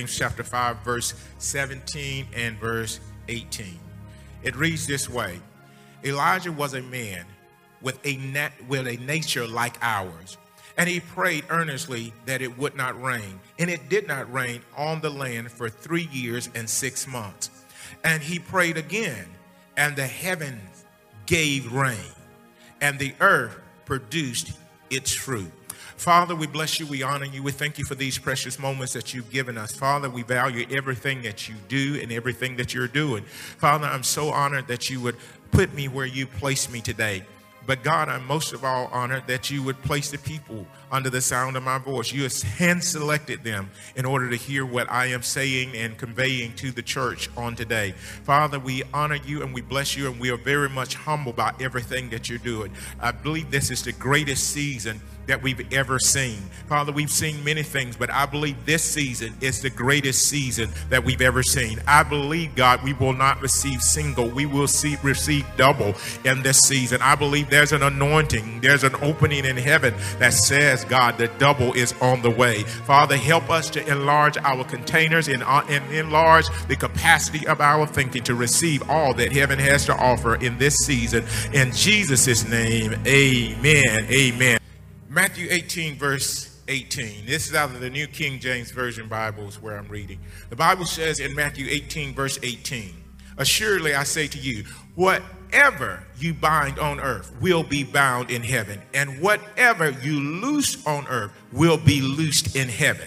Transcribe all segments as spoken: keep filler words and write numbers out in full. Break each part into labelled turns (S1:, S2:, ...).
S1: James chapter five, verse seventeen and verse eighteen. It reads this way. Elijah was a man with a, nat- with a nature like ours, and he prayed earnestly that it would not rain. And it did not rain on the land for three years and six months. And he prayed again, and the heavens gave rain, and the earth produced its fruit. Father, we bless you. We honor you. We thank you for these precious moments that you've given us. Father, we value everything that you do and everything that you're doing. Father, I'm so honored that you would put me where you placed me today. But God, I'm most of all honored that you would place the people under the sound of my voice. You have hand-selected them in order to hear what I am saying and conveying to the church on today. Father, we honor you and we bless you, and we are very much humbled by everything that you're doing. I believe this is the greatest season that we've ever seen. Father, we've seen many things, but I believe this season is the greatest season that we've ever seen. I believe, God, we will not receive single. We will see, receive double in this season. I believe there's an anointing. There's an opening in heaven that says, God, the double is on the way. Father, help us to enlarge our containers and, uh, and enlarge the capacity of our thinking to receive all that heaven has to offer in this season. In Jesus' name, amen. Amen. Matthew eighteen, verse eighteen. This is out of the New King James Version Bibles where I'm reading. The Bible says in Matthew eighteen, verse eighteen, assuredly I say to you, whatever you bind on earth will be bound in heaven, and whatever you loose on earth will be loosed in heaven.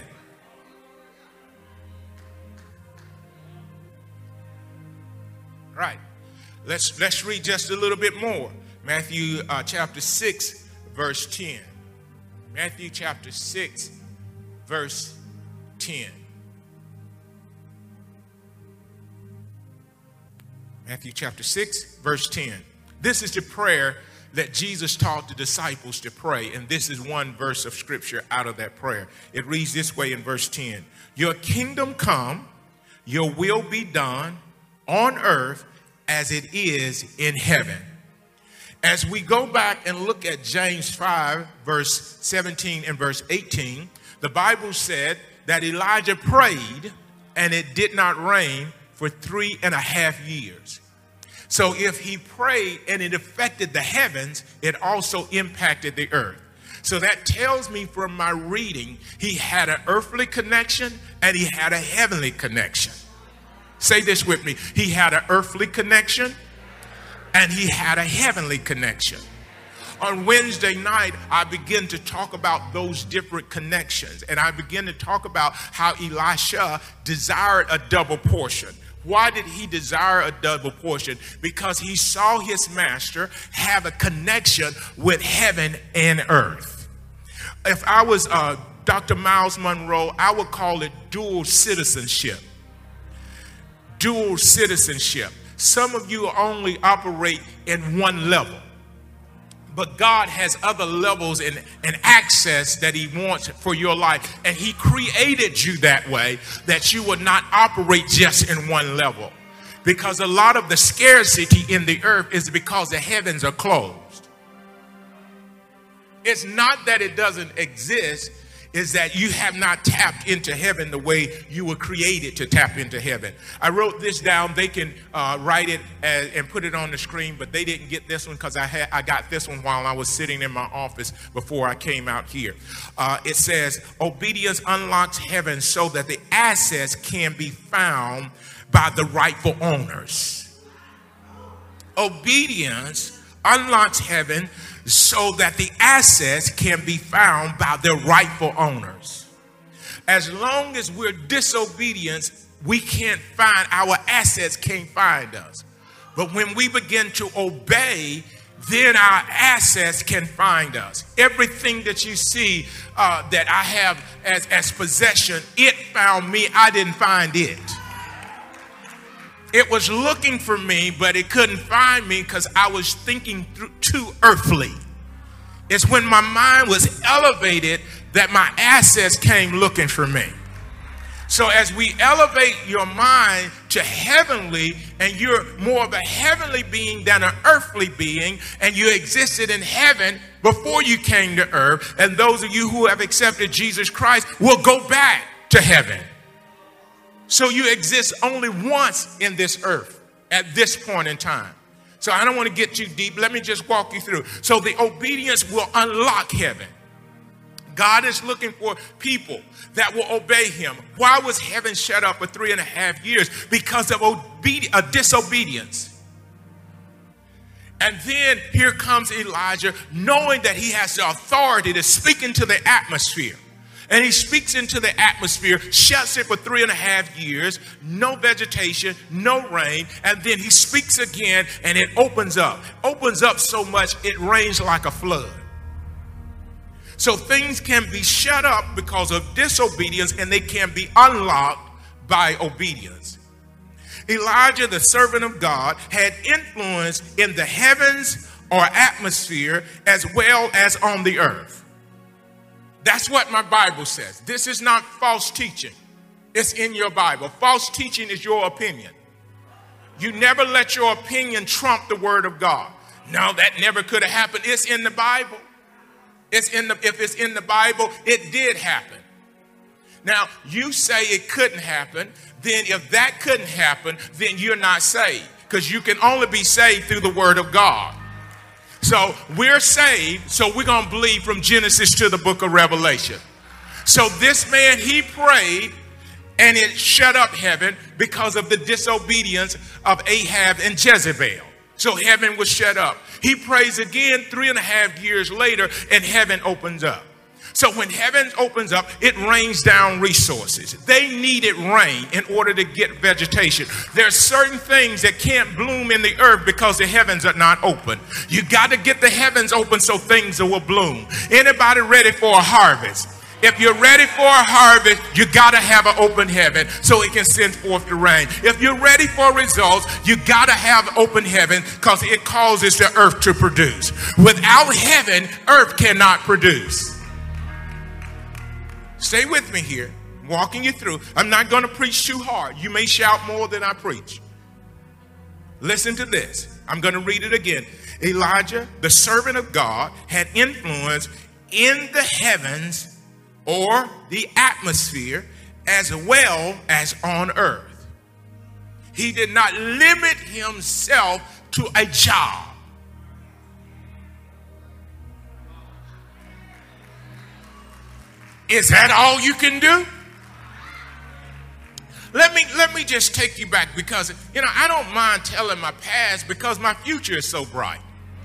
S1: Right. Let's, let's read just a little bit more. Matthew uh, chapter six, verse ten. Matthew chapter six, verse ten. Matthew chapter six, verse ten. This is the prayer that Jesus taught the disciples to pray, and this is one verse of scripture out of that prayer. It reads this way in verse ten. Your kingdom come, your will be done on earth as it is in heaven. As we go back and look at James five, verse seventeen and verse eighteen, the Bible said that Elijah prayed and it did not rain for three and a half years. So if he prayed and it affected the heavens, it also impacted the earth. So that tells me from my reading, he had an earthly connection and he had a heavenly connection. Say this with me. He had an earthly connection and he had a heavenly connection. On Wednesday night, I begin to talk about those different connections. And I begin to talk about how Elisha desired a double portion. Why did he desire a double portion? Because he saw his master have a connection with heaven and earth. If I was uh, Doctor Miles Monroe, I would call it dual citizenship. Dual citizenship. Some of you only operate in one level, but God has other levels and, and access that he wants for your life. And he created you that way, that you would not operate just in one level. Because a lot of the scarcity in the earth is because the heavens are closed. It's not that it doesn't exist, is that you have not tapped into heaven the way you were created to tap into heaven. I wrote this down. They can uh, write it as, and put it on the screen, but they didn't get this one because I had I got this one while I was sitting in my office before I came out here. Uh, it says, obedience unlocks heaven so that the assets can be found by the rightful owners. Obedience unlocks heaven so that the assets can be found by their rightful owners. As long as we're disobedient, we can't find, our assets can't find us. But when we begin to obey, then our assets can find us. Everything that you see uh, that I have as, as possession, it found me, I didn't find it. It was looking for me, but it couldn't find me because I was thinking through, too earthly. It's when my mind was elevated that my assets came looking for me. So as we elevate your mind to heavenly, and you're more of a heavenly being than an earthly being, and you existed in heaven before you came to earth, and those of you who have accepted Jesus Christ will go back to heaven. So you exist only once in this earth at this point in time. So I don't want to get too deep. Let me just walk you through. So the obedience will unlock heaven. God is looking for people that will obey him. Why was heaven shut up for three and a half years? Because of obedi- uh, disobedience. And then here comes Elijah, knowing that he has the authority to speak into the atmosphere. And he speaks into the atmosphere, shuts it for three and a half years, no vegetation, no rain. And then he speaks again and it opens up. Opens up so much it rains like a flood. So things can be shut up because of disobedience, and they can be unlocked by obedience. Elijah, the servant of God, had influence in the heavens or atmosphere as well as on the earth. That's what my Bible says. This is not false teaching. It's in your Bible. False teaching is your opinion. You never let your opinion trump the word of God. No, that never could have happened. It's in the Bible. It's in the, if it's in the Bible, it did happen. Now, you say it couldn't happen. Then if that couldn't happen, then you're not saved. Because you can only be saved through the word of God. So we're saved, so we're going to believe from Genesis to the book of Revelation. So this man, he prayed, and it shut up heaven because of the disobedience of Ahab and Jezebel. So heaven was shut up. He prays again three and a half years later, and heaven opens up. So when heaven opens up, it rains down resources. They needed rain in order to get vegetation. There are certain things that can't bloom in the earth because the heavens are not open. You got to get the heavens open so things will bloom. Anybody ready for a harvest? If you're ready for a harvest, you got to have an open heaven so it can send forth the rain. If you're ready for results, you got to have open heaven because it causes the earth to produce. Without heaven, earth cannot produce. Stay with me here, I'm walking you through. I'm not going to preach too hard. You may shout more than I preach. Listen to this. I'm going to read it again. Elijah, the servant of God, had influence in the heavens or the atmosphere as well as on earth. He did not limit himself to a job. Is that all you can do? Let me let me just take you back because, you know, I don't mind telling my past because my future is so bright.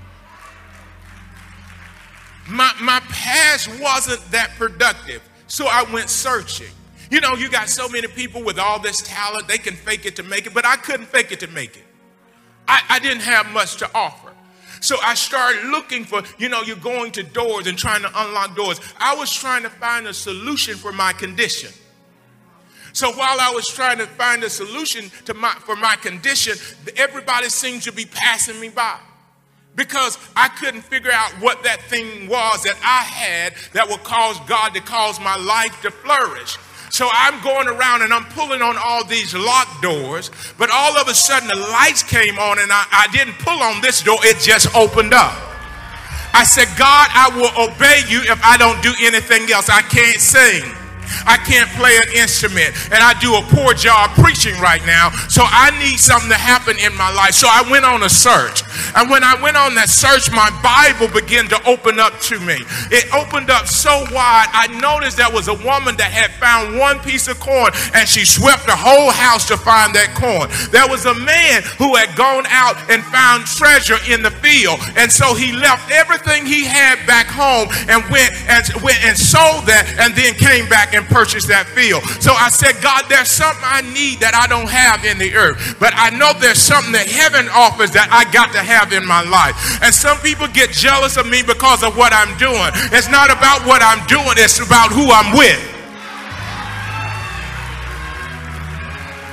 S1: My, my past wasn't that productive, so I went searching. You know, you got so many people with all this talent, they can fake it to make it, but I couldn't fake it to make it. I, I didn't have much to offer. So I started looking for, you know, you're going to doors and trying to unlock doors. I was trying to find a solution for my condition. So while I was trying to find a solution to my, for my condition, everybody seemed to be passing me by. Because I couldn't figure out what that thing was that I had that would cause God to cause my life to flourish. So I'm going around and I'm pulling on all these locked doors, but all of a sudden the lights came on and I, I didn't pull on this door, it just opened up. I said, God, I will obey you if I don't do anything else. I can't sing. I can't play an instrument, and I do a poor job preaching right now, so I need something to happen in my life. So I went on a search, and when I went on that search, my Bible began to open up to me. It opened up so wide, I noticed there was a woman that had found one piece of corn, and she swept the whole house to find that corn. There was a man who had gone out and found treasure in the field, and so he left everything he had back home and went and, went and sold that, and then came back and purchase that field. So I said, God, there's something I need that I don't have in the earth, but I know there's something that heaven offers that I got to have in my life. And some people get jealous of me because of what I'm doing. It's not about what I'm doing, it's about who I'm with.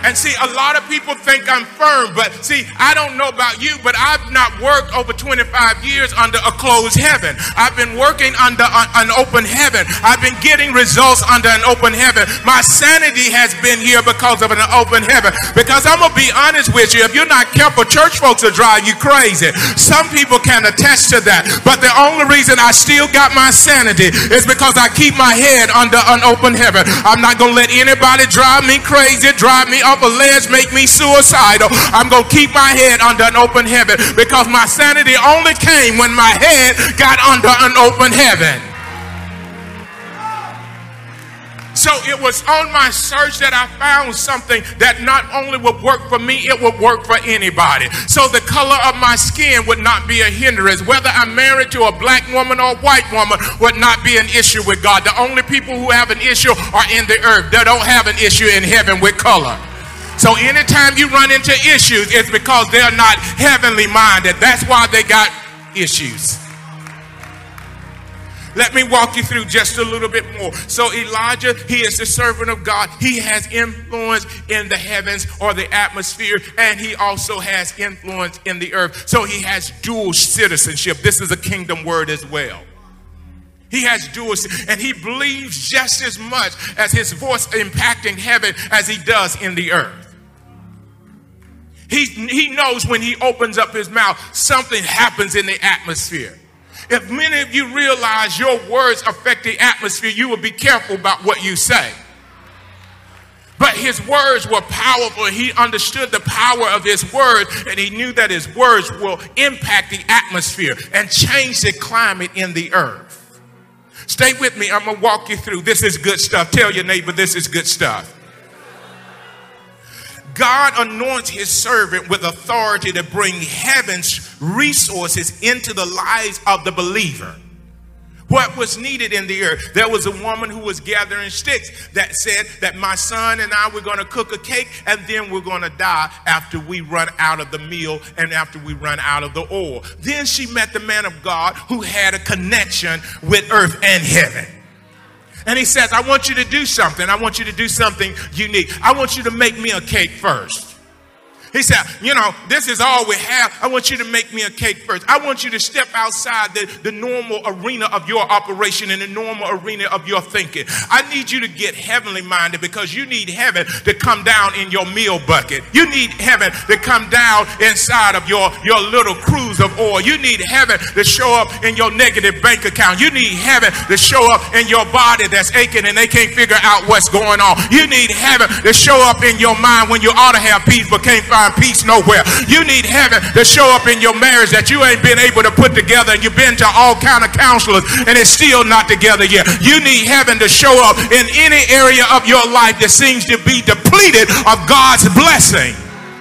S1: And see, a lot of people think I'm firm, but see, I don't know about you, but I've not worked over twenty-five years under a closed heaven. I've been working under an open heaven. I've been getting results under an open heaven. My sanity has been here because of an open heaven. Because I'm going to be honest with you, if you're not careful, church folks will drive you crazy. Some people can attest to that. But the only reason I still got my sanity is because I keep my head under an open heaven. I'm not going to let anybody drive me crazy, drive me up a ledge, make me suicidal. I'm going to keep my head under an open heaven because my sanity only came when my head got under an open heaven. So it was on my search that I found something that not only would work for me, it would work for anybody. So the color of my skin would not be a hindrance. Whether I'm married to a black woman or a white woman would not be an issue with God. The only people who have an issue are in the earth. They don't have an issue in heaven with color. So anytime you run into issues, it's because they're not heavenly minded. That's why they got issues. Let me walk you through just a little bit more. So Elijah, he is the servant of God. He has influence in the heavens or the atmosphere, and he also has influence in the earth. So he has dual citizenship. This is a kingdom word as well. He has dual, and he believes just as much as his voice impacting heaven as he does in the earth. He, he knows when he opens up his mouth, something happens in the atmosphere. If many of you realize your words affect the atmosphere, you will be careful about what you say. But his words were powerful. He understood the power of his words, and he knew that his words will impact the atmosphere and change the climate in the earth. Stay with me. I'm going to walk you through. This is good stuff. Tell your neighbor this is good stuff. God anoints his servant with authority to bring heaven's resources into the lives of the believer. What was needed in the earth? There was a woman who was gathering sticks that said that my son and I were going to cook a cake and then we're going to die after we run out of the meal and after we run out of the oil. Then she met the man of God who had a connection with earth and heaven. And he says, I want you to do something. I want you to do something unique. I want you to make me a cake first. He said, you know, this is all we have. I want you to make me a cake first. I want you to step outside the, the normal arena of your operation and the normal arena of your thinking. I need you to get heavenly minded because you need heaven to come down in your meal bucket. You need heaven to come down inside of your, your little cruise of oil. You need heaven to show up in your negative bank account. You need heaven to show up in your body that's aching and they can't figure out what's going on. You need heaven to show up in your mind when you ought to have peace but can't find peace nowhere. You need heaven to show up in your marriage that you ain't been able to put together and you've been to all kind of counselors and it's still not together yet. You need heaven to show up in any area of your life that seems to be depleted of God's blessing.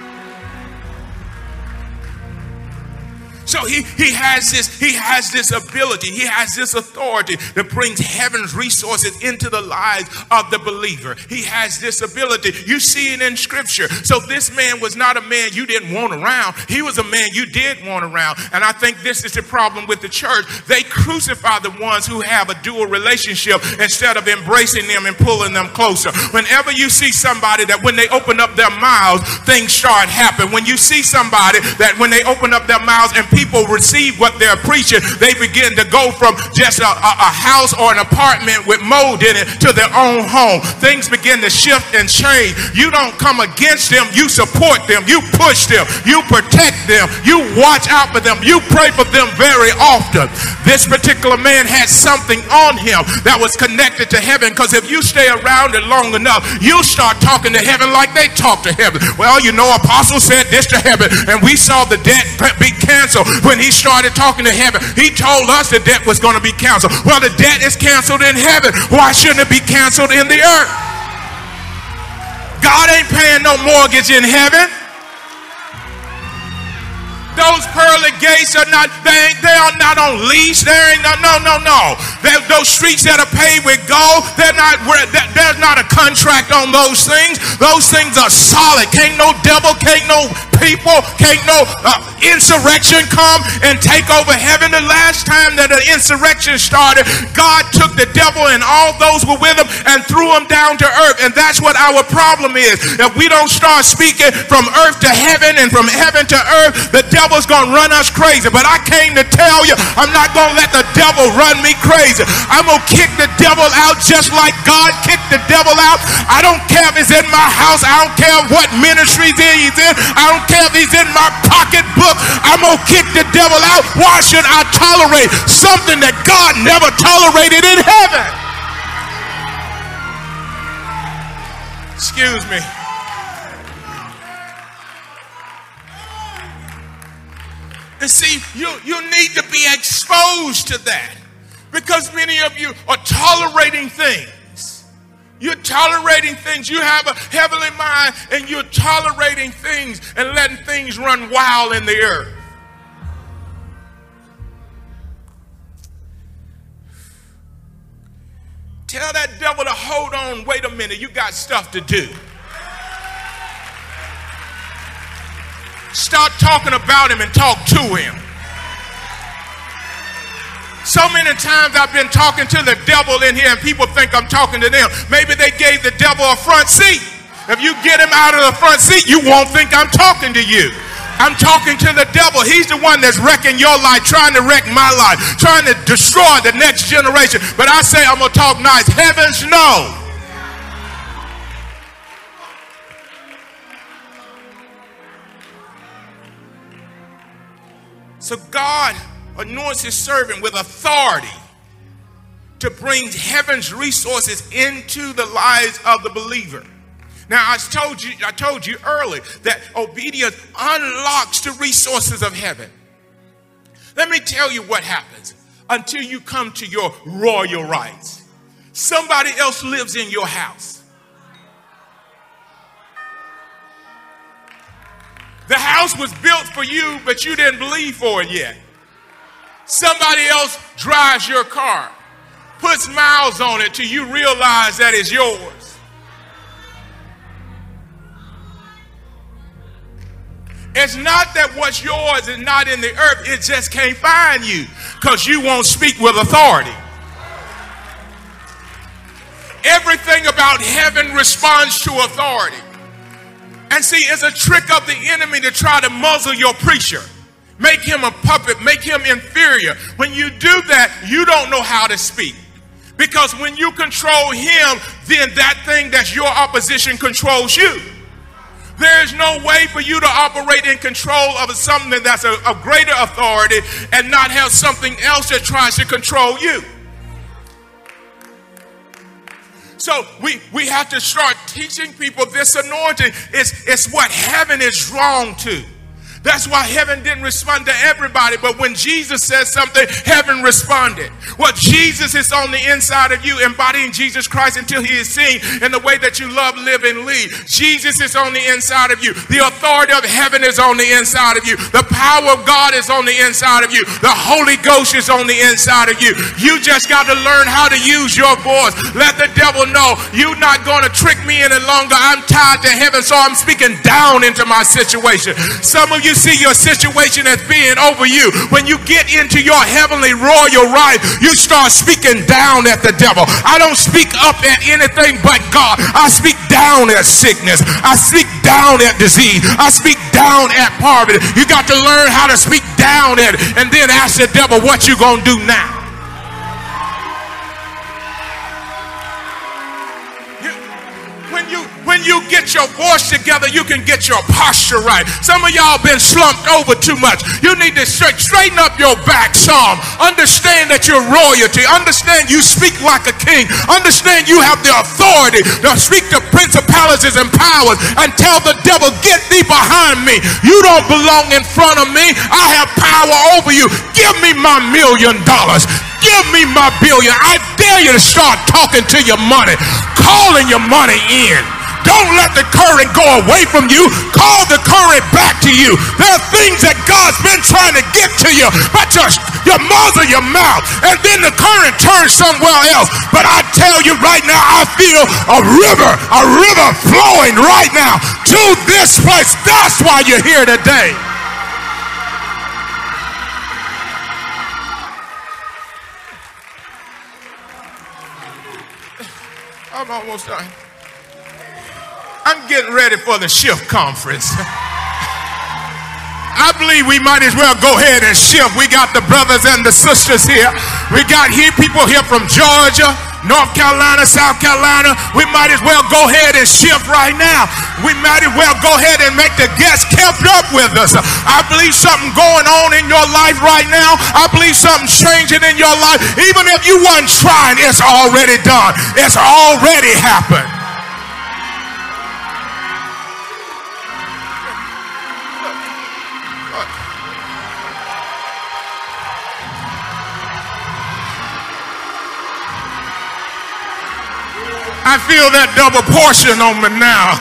S1: So he, he has this, he has this ability, he has this authority that brings heaven's resources into the lives of the believer. He has this ability. You see it in scripture. So this man was not a man you didn't want around. He was a man you did want around. And I think this is the problem with the church. They crucify the ones who have a dual relationship instead of embracing them and pulling them closer. Whenever you see somebody that when they open up their mouths, things start happening. When you see somebody that when they open up their mouths and people receive what they're preaching, they begin to go from just a, a, a house or an apartment with mold in it to their own home. Things begin to shift and change. You don't come against them, you support them, you push them, you protect them, you watch out for them, you pray for them very often. This particular man had something on him that was connected to heaven, because if you stay around it long enough, you'll start talking to heaven like they talk to heaven. Well, you know, Apostle said this to heaven and we saw the debt be canceled. When he started talking to heaven, he told us the debt was going to be canceled. Well, the debt is canceled in heaven. Why shouldn't it be canceled in the earth? God ain't paying no mortgage in heaven. Those pearly gates are not, they, ain't, they are not on lease. There ain't no, no, no, no. They're, those streets that are paved with gold, they're not, there's not a contract on those things. Those things are solid. Can't no devil, can't no people, can't no uh, insurrection come and take over heaven. The last time that an insurrection started, God took the devil and all those who were with him and threw them down to earth. And that's what our problem is. If we don't start speaking from earth to heaven and from heaven to earth, the devil's going to run us crazy. But I came to tell you, I'm not going to let the devil run me crazy. I'm going to kick the devil out just like God kicked the devil out. I don't care if it's in my house. I don't care what ministry he's in. I don't care if he's in my pocketbook. I'm going to kick the devil out. Why should I tolerate something that God never tolerated in heaven? Excuse me. And see, you, you need to be exposed to that, because many of you are tolerating things. You're tolerating things. You have a heavenly mind and you're tolerating things and letting things run wild in the earth. Tell that devil to hold on. Wait a minute. You got stuff to do. Stop talking about him and talk to him. So many times I've been talking to the devil in here and people think I'm talking to them. Maybe they gave the devil a front seat. If you get him out of the front seat, you won't think I'm talking to you. I'm talking to the devil. He's the one that's wrecking your life, trying to wreck my life, trying to destroy the next generation. But I say I'm going to talk nice. Heavens, no. So God anoints his servant with authority to bring heaven's resources into the lives of the believer. Now, I told you, I told you earlier that obedience unlocks the resources of heaven. Let me tell you what happens until you come to your royal rights. Somebody else lives in your house. The house was built for you, but you didn't believe for it yet. Somebody else drives your car, puts miles on it till you realize that it's yours. It's not that what's yours is not in the earth. It just can't find you because you won't speak with authority. Everything about heaven responds to authority. And see, it's a trick of the enemy to try to muzzle your preacher. Make him a puppet, make him inferior. When you do that, you don't know how to speak. Because when you control him, then that thing that's your opposition controls you. There is no way for you to operate in control of something that's a, a greater authority and not have something else that tries to control you. So we, we have to start teaching people this anointing. It's, it's what heaven is drawn to. That's why heaven didn't respond to everybody, but when Jesus says something, heaven responded. Well, Jesus is on the inside of you, embodying Jesus Christ until he is seen in the way that you love, live, and lead. Jesus is on the inside of you. The authority of heaven is on the inside of you. The power of God is on the inside of you. The Holy Ghost is on the inside of you. You just got to learn how to use your voice. Let the devil know you're not going to trick me any longer. I'm tied to heaven, so I'm speaking down into my situation. Some of you see your situation as being over you. When you get into your heavenly royal right, you start speaking down at the devil. I don't speak up at anything but God. I speak down at sickness. I speak down at disease. I speak down at poverty. You got to learn how to speak down at it and then ask the devil, what you gonna do now? When you get your voice together, you can get your posture right. Some of y'all been slumped over too much. You need to straighten up your back some. Understand that you're royalty. Understand you speak like a king. Understand you have the authority to speak to principalities and powers and tell the devil, get thee behind me. You don't belong in front of me. I have power over you. Give me my million dollars. Give me my billion. I dare you to start talking to your money, calling your money in. Don't let the current go away from you. Call the current back to you. There are things that God's been trying to get to you, but you, you muzzle your mouth, and then the current turns somewhere else. But I tell you right now, I feel a river, a river flowing right now to this place. That's why you're here today. I'm almost done. I'm getting ready for the shift conference. I believe we might as well go ahead and shift. We got the brothers and the sisters here. We got here people here from Georgia, North Carolina, South Carolina. We might as well go ahead and shift right now. We might as well go ahead and make the guests kept up with us. I believe something going on in your life right now. I believe something changing in your life. Even if you weren't trying, it's already done. It's already happened. I feel that double portion on me now.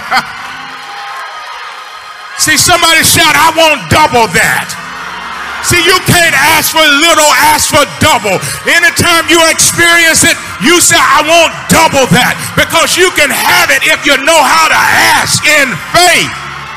S1: See, somebody shout, I want double that. See, you can't ask for little, ask for double. Anytime you experience it, you say, I want double that. Because you can have it if you know how to ask in faith.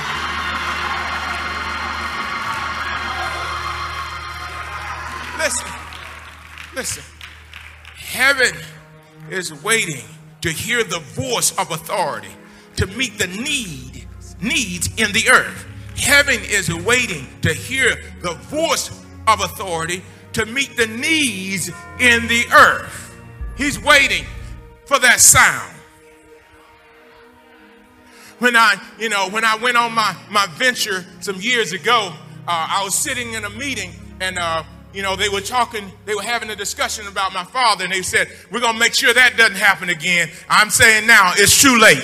S1: Listen, listen. Heaven is waiting to hear the voice of authority, to meet the need, needs in the earth. Heaven is waiting to hear the voice of authority to meet the needs in the earth. He's waiting for that sound. When I, you know, when I went on my, my venture some years ago, uh, I was sitting in a meeting and uh, You know, they were talking, they were having a discussion about my father, and they said, we're going to make sure that doesn't happen again. I'm saying now, it's too late.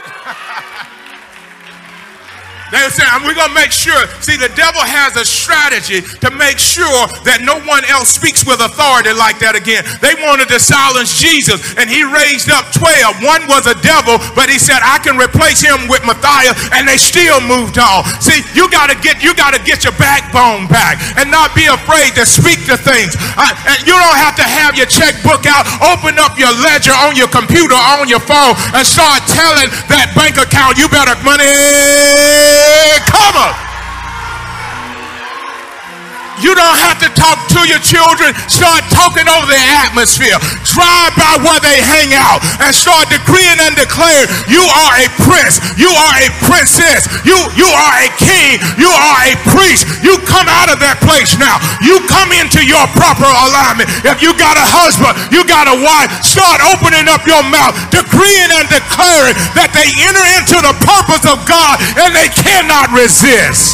S1: They were saying, we're going to make sure. See, the devil has a strategy to make sure that no one else speaks with authority like that again. They wanted to silence Jesus, and he raised up twelve. One was a devil, but he said, I can replace him with Matthias, and they still moved on. See, you got to get you got to get your backbone back and not be afraid to speak to things. Uh, and you don't have to have your checkbook out. Open up your ledger on your computer, on your phone, and start telling that bank account, you better money. Come on. You don't have to talk to your children. Start talking over the atmosphere. Drive by where they hang out and start decreeing and declaring, you are a prince. You are a princess. You, you are a king. You are a priest. You come out of that place now. You come into your proper alignment. If you got a husband, you got a wife, start opening up your mouth, decreeing and declaring that they enter into the purpose of God and they cannot resist.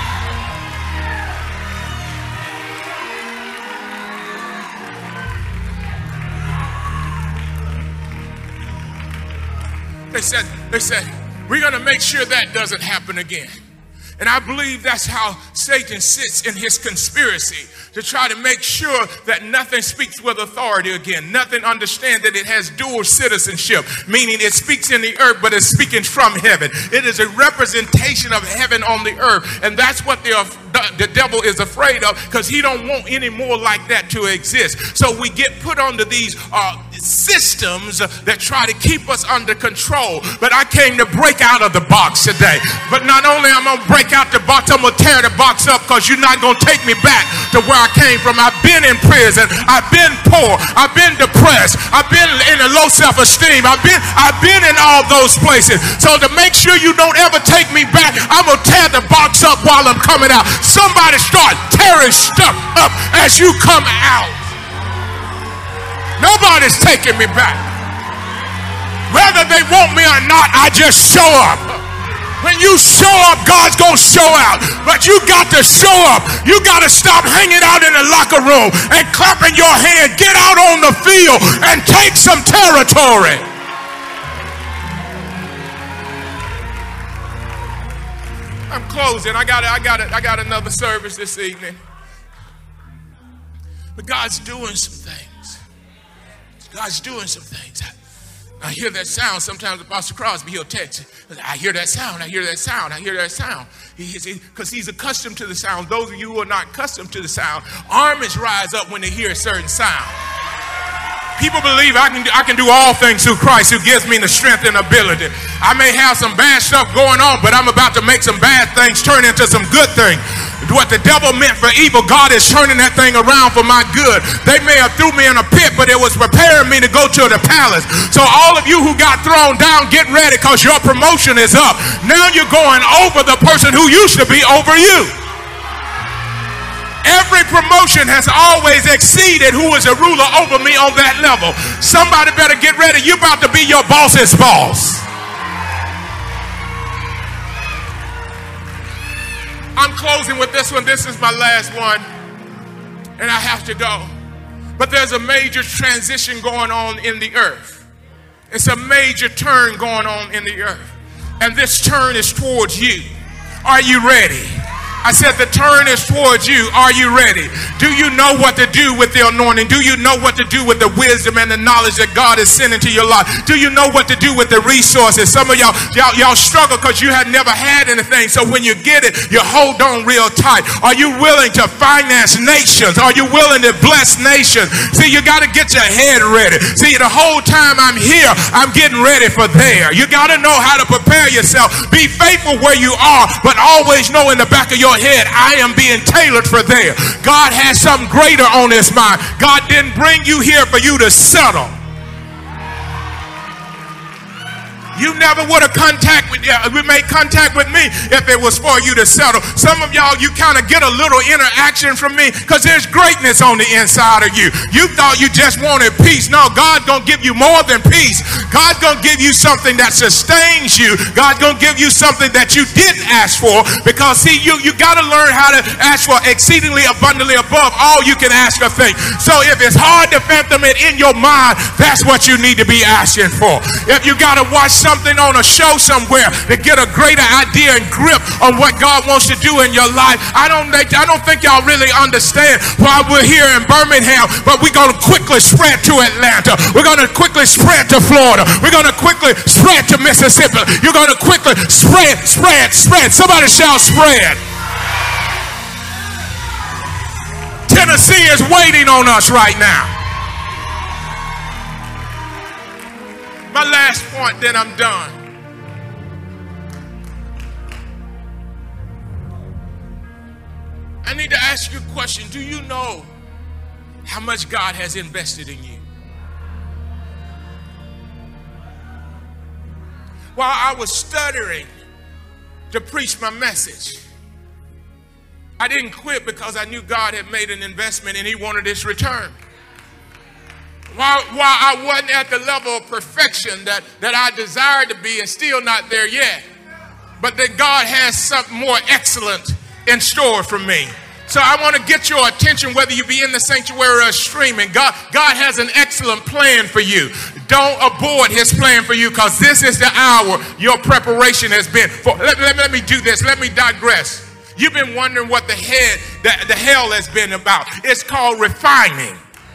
S1: They said, they said, we're going to make sure that doesn't happen again. And I believe that's how Satan sits in his conspiracy, to try to make sure that nothing speaks with authority again. Nothing understands that it has dual citizenship, meaning it speaks in the earth, but it's speaking from heaven. It is a representation of heaven on the earth. And that's what the, the devil is afraid of, because he don't want any more like that to exist. So we get put onto these uh, systems that try to keep us under control. But I came to break out of the box today. But not only am I going to break out the box, I'm going to tear the box up, because you're not going to take me back to where I came from. I've been in prison. I've been poor. I've been depressed. I've been in a low self-esteem. I've been, I've been in all those places. So to make sure you don't ever take me back, I'm going to tear the box up while I'm coming out. Somebody start tearing stuff up as you come out. Nobody's taking me back. Whether they want me or not, I just show up. When you show up, God's going to show out. But you got to show up. You got to stop hanging out in the locker room and clapping your hand. Get out on the field and take some territory. I'm closing. I got it. I got it. I got another service this evening. But God's doing some things. God's doing some things. I hear that sound. Sometimes Apostle Crosby, he'll text. I hear that sound. I hear that sound. I hear that sound. Because he, he, he's accustomed to the sound. Those of you who are not accustomed to the sound, armies rise up when they hear a certain sound. People believe I can, I can do all things through Christ who gives me the strength and ability. I may have some bad stuff going on, but I'm about to make some bad things turn into some good things. What the devil meant for evil, God is turning that thing around for my good. They may have threw me in a pit, but it was preparing me to go to the palace. So all of you who got thrown down, get ready, because your promotion is up. Now you're going over the person who used to be over you. Every promotion has always exceeded who is a ruler over me on that level. Somebody better get ready. You're about to be your boss's boss. I'm closing with this one. This is my last one, and I have to go. But there's a major transition going on in the earth. It's a major turn going on in the earth. And this turn is towards you. Are you ready? I said the turn is towards you. Are you ready? Do you know what to do with the anointing? Do you know what to do with the wisdom and the knowledge that God is sending to your life? Do you know what to do with the resources? Some of y'all, y'all, y'all struggle because you had never had anything. So when you get it, you hold on real tight. Are you willing to finance nations? Are you willing to bless nations? See, you got to get your head ready. See, the whole time I'm here, I'm getting ready for there. You got to know how to prepare yourself. Be faithful where you are, but always know in the back of your head, I am being tailored for there. God has something greater on his mind. God didn't bring you here for you to settle. You never would have contact with uh, we made contact with me if it was for you to settle. Some of y'all, you kind of get a little interaction from me because there's greatness on the inside of you. You thought you just wanted peace. No, God's gonna give you more than peace. God's gonna give you something that sustains you. God's gonna give you something that you didn't ask for, because see, you you got to learn how to ask for exceedingly abundantly above all you can ask or think. So if it's hard to fathom it in your mind, that's what you need to be asking for. If you got to watch something something on a show somewhere to get a greater idea and grip on what God wants to do in your life, I don't think, I don't think y'all really understand why we're here in Birmingham, but we're going to quickly spread to Atlanta. We're going to quickly spread to Florida. We're going to quickly spread to Mississippi. You're going to quickly spread, spread, spread. Somebody shout spread. Tennessee is waiting on us right now. My last point, then I'm done. I need to ask you a question. Do you know how much God has invested in you? While I was stuttering to preach my message, I didn't quit because I knew God had made an investment and he wanted his return. While, while I wasn't at the level of perfection that, that I desired to be, and still not there yet, but that God has something more excellent in store for me. So I want to get your attention, whether you be in the sanctuary or streaming. God, God has an excellent plan for you. Don't abort his plan for you, because this is the hour your preparation has been. For, let, let, let me do this. Let me digress. You've been wondering what the head, the, the hell has been about. It's called refining.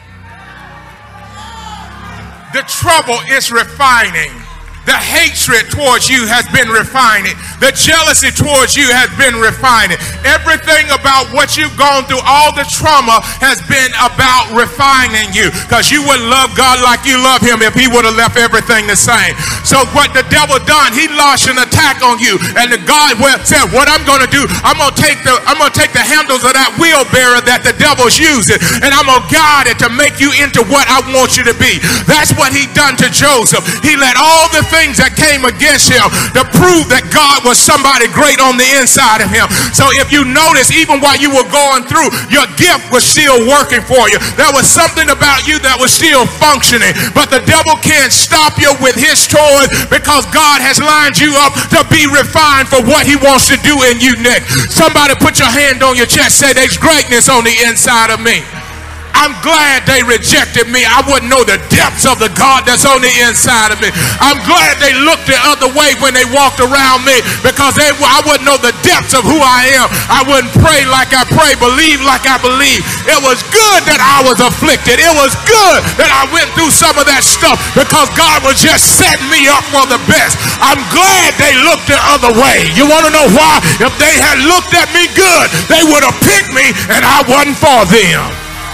S1: The trouble is refining. The hatred towards you has been refining. The jealousy towards you has been refining. Everything about what you've gone through, all the trauma has been about refining you, because you wouldn't love God like you love him if he would have left everything the same. So what the devil done, he launched an attack on you, and the God said, what I'm going to do, I'm going to take the I'm going to take the handles of that wheelbarrow that the devil's using, and I'm going to guide it to make you into what I want you to be. That's what he done to Joseph. He let all the things that came against him to prove that God was somebody great on the inside of him. So if you notice, even while you were going through, your gift was still working for you. There was something about you that was still functioning, but the devil can't stop you with his toys, because God has lined you up to be refined for what he wants to do in you next. Somebody put your hand on your chest, say there's greatness on the inside of me. I'm glad they rejected me. I wouldn't know the depths of the God that's on the inside of me. I'm glad they looked the other way when they walked around me, because they, I wouldn't know the depths of who I am. I wouldn't pray like I pray, believe like I believe. It was good that I was afflicted. It was good that I went through some of that stuff, because God was just setting me up for the best. I'm glad they looked the other way. You want to know why? If they had looked at me good, they would have picked me, and I wasn't for them.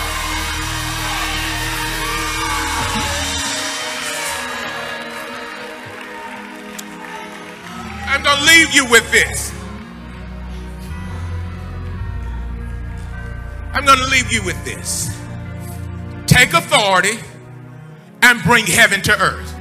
S1: I'm going to leave you with this. I'm going to leave you with this. Take authority and bring heaven to earth.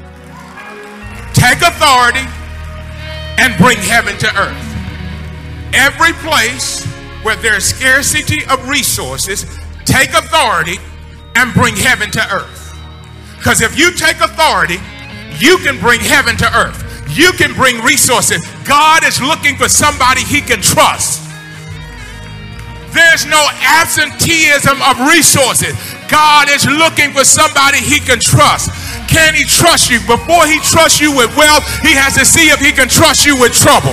S1: Take authority and bring heaven to earth. Every place where there's scarcity of resources, take authority and bring heaven to earth. Because if you take authority, you can bring heaven to earth. You can bring resources. God is looking for somebody he can trust. There's no absenteeism of resources. God is looking for somebody he can trust. Can he trust you? Before he trusts you with wealth, he has to see if he can trust you with trouble.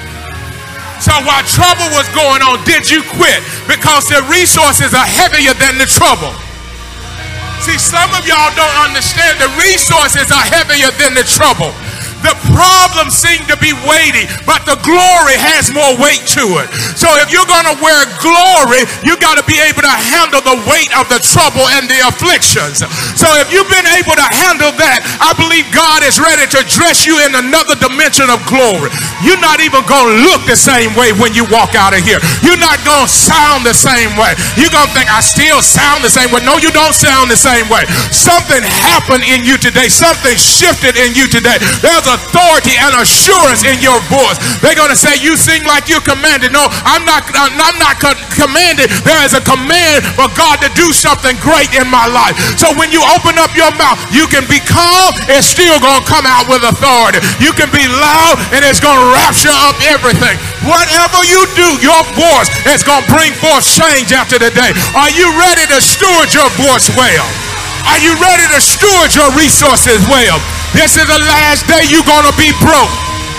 S1: So while trouble was going on, did you quit? Because the resources are heavier than the trouble. See, some of y'all don't understand the resources are heavier than the trouble. The problems seem to be weighty, but the glory has more weight to it. So if you're going to wear glory, you got to be able to handle the weight of the trouble and the afflictions. So if you've been able to handle that, I believe God is ready to dress you in another dimension of glory. You're not even going to look the same way when you walk out of here. You're not going to sound the same way. You're going to think, I still sound the same way. No, you don't sound the same way. Something happened in you today. Something shifted in you today. There's authority and assurance in your voice. They're going to say, you sing like you're commanded. No, I'm not, I'm not commanded. There is a command for God to do something great in my life. So when you open up your mouth, you can be calm, it's still going to come out with authority. You can be loud and it's going to rapture up everything. Whatever you do, your voice is going to bring forth change after the day. Are you ready to steward your voice well? Are you ready to steward your resources well? This is the last day you're going to be broke.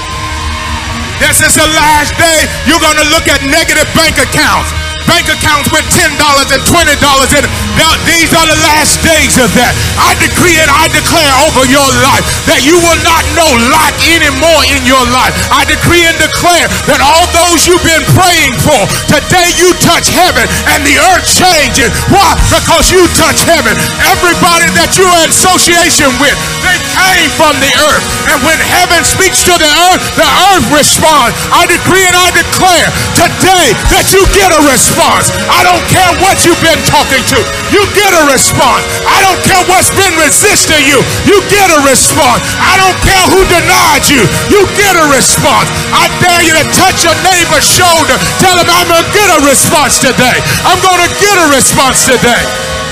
S1: This is the last day you're going to look at negative bank accounts. Bank accounts with ten dollars and twenty dollars in it. Now, these are the last days of that. I decree and I declare over your life that you will not know lack anymore in your life. I decree and declare that all those you've been praying for, today you touch heaven and the earth changes. Why? Because you touch heaven. Everybody that you're in association with, they came from the earth. And when heaven speaks to the earth, the earth responds. I decree and I declare today that you get a response. I don't care what you've been talking to. You get a response. I don't care what's been resisting you. You get a response. I don't care who denied you. You get a response. I dare you to touch your neighbor's shoulder. Tell him, I'm going to get a response today. I'm going to get a response today.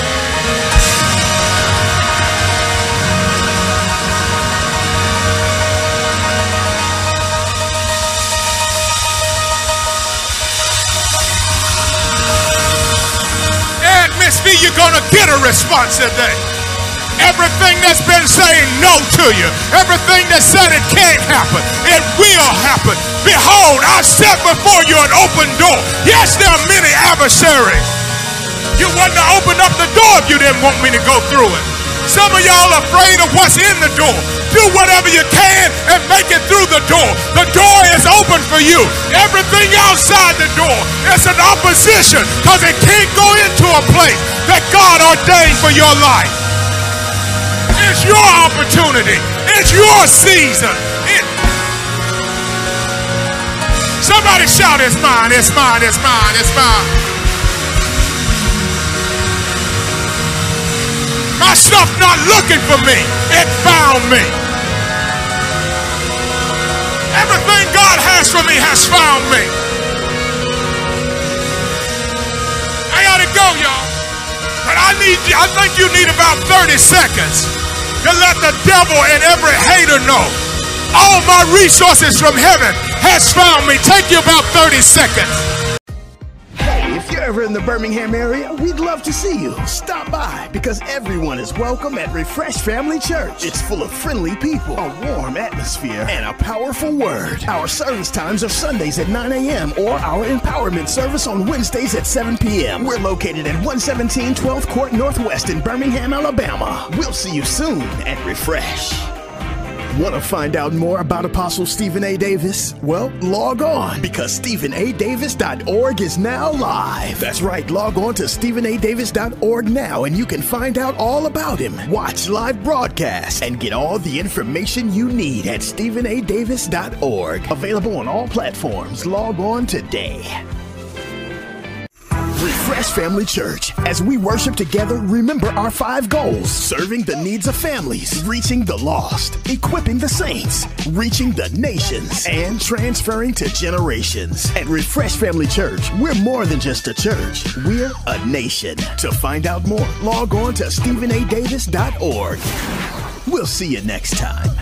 S1: You're going to get a response today. Everything that's been saying no to you, everything that said it can't happen, it will happen. Behold, I set before you an open door. Yes, there are many adversaries. You wouldn't have opened up the door if you didn't want me to go through it. Some of y'all are afraid of what's in the door. Do whatever you can and make it through the door. The door is open for you. Everything outside the door is an opposition, because it can't go into a place that God ordained for your life. It's your opportunity. It's your season. It... Somebody shout, it's mine, it's mine, it's mine, it's mine. My stuff not looking for me. It found me. Everything God has for me has found me. I gotta go, y'all. But I need you, I think you need about thirty seconds to let the devil and every hater know all my resources from heaven has found me. Take you about thirty seconds.
S2: Hey, if you're ever in the Birmingham area, we'd love to see you. Stop by, because everyone is welcome at Refresh Family Church. It's full of friendly people, a warm atmosphere, and a powerful word. Our service times are Sundays at nine a.m. or our empowerment service on Wednesdays at seven p.m. We're located at one seventeen twelfth Court Northwest in Birmingham, Alabama. We'll see you soon at Refresh. Want to find out more about Apostle Stephen A. Davis? Well, log on, because Stephen A Davis dot org is now live. That's right, log on to Stephen A Davis dot org now and you can find out all about him, watch live broadcasts, and get all the information you need at Stephen A Davis dot org. Available on all platforms. Log on today. Refresh Family Church. As we worship together, remember our five goals: serving the needs of families, reaching the lost, equipping the saints, reaching the nations, and transferring to generations. At Refresh Family Church, we're more than just a church. We're a nation. To find out more, log on to Stephen A Davis dot org. We'll see you next time.